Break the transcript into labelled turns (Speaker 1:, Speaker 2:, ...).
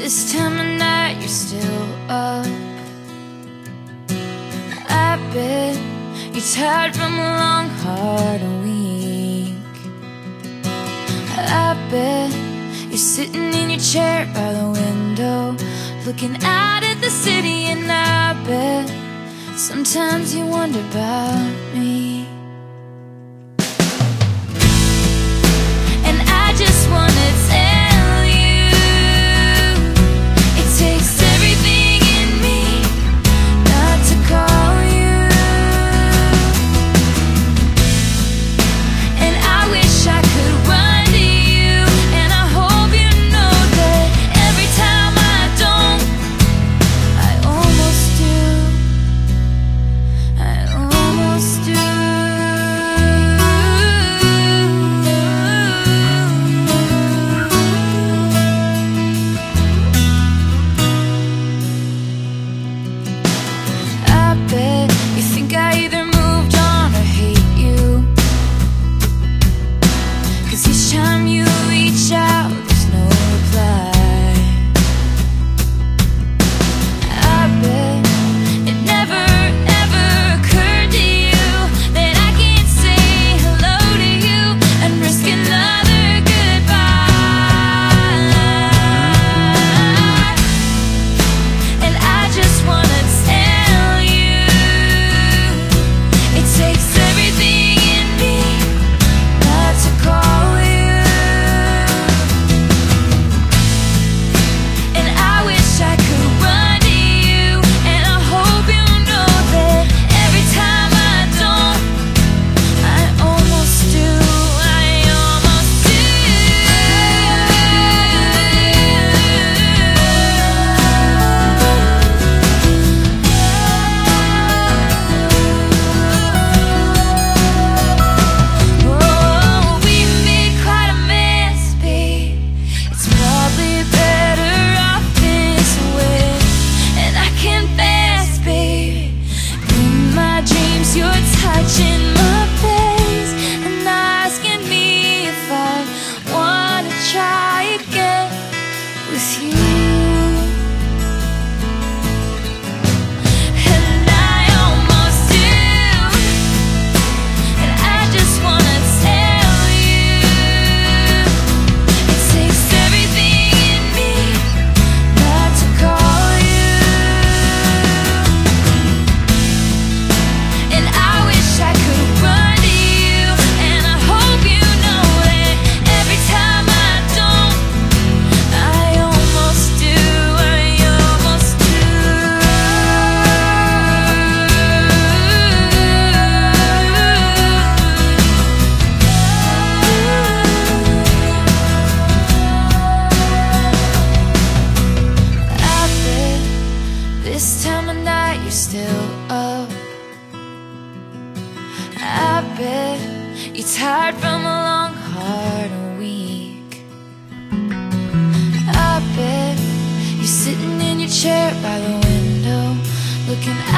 Speaker 1: This time of night you're still up. I bet you're tired from a long, hard week. I bet you're sitting in your chair by the window, looking out at the city. And I bet sometimes you wonder about me. And I just wanna tell you, it takes everything in me not to call you. And I wish I could run to you, and I hope you know that every time I don't, I almost do. I almost do. I bet you think I either moved on or hate you, 'cause each time you reach out, there's no reply. I bet it never ever occurred to you that I can't say hello to you and risk another goodbye. And I just wanna tell you, it takes everything in me not to call you. And I wish I could run to you, and I hope you know that every time I don't, I almost do. I almost do. Oh, we made quite a mess, babe. It's probably better off this way. And I confess, babe, in my dreams you're touching my face and asking me if I wanna try again with you. And I almost do. And I just wanna tell you, it takes everything in me not to call you. And I wish I could run to you, and I hope you know that every time I don't, I almost do. I almost do. I bet this time of night you're still up. I bet you're tired from a long, hard week. I bet you're sitting in your chair by the window, looking